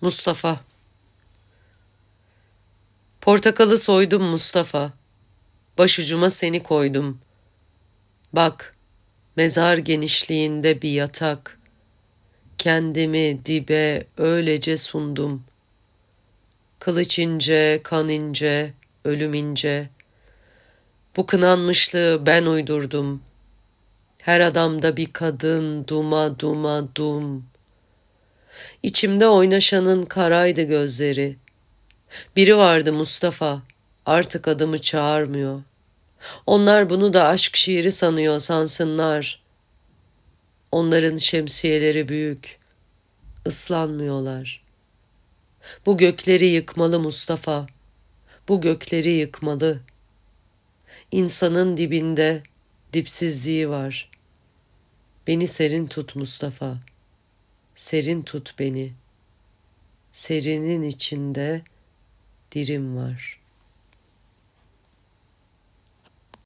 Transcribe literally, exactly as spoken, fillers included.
Mustafa. Portakalı soydum Mustafa. Başucuma seni koydum. Bak, mezar genişliğinde bir yatak. Kendimi dibe öylece sundum. Kılıç ince, kan ince, ölüm ince. Bu kınanmışlığı ben uydurdum. Her adamda bir kadın, duma duma dum. İçimde oynaşanın karaydı gözleri. Biri vardı Mustafa, artık adımı çağırmıyor. Onlar bunu da aşk şiiri sanıyor sansınlar. Onların şemsiyeleri büyük, ıslanmıyorlar. Bu gökleri yıkmalı Mustafa, bu gökleri yıkmalı. İnsanın dibinde dipsizliği var. Beni serin tut Mustafa, serin tut beni. Serinin içinde dirim var.''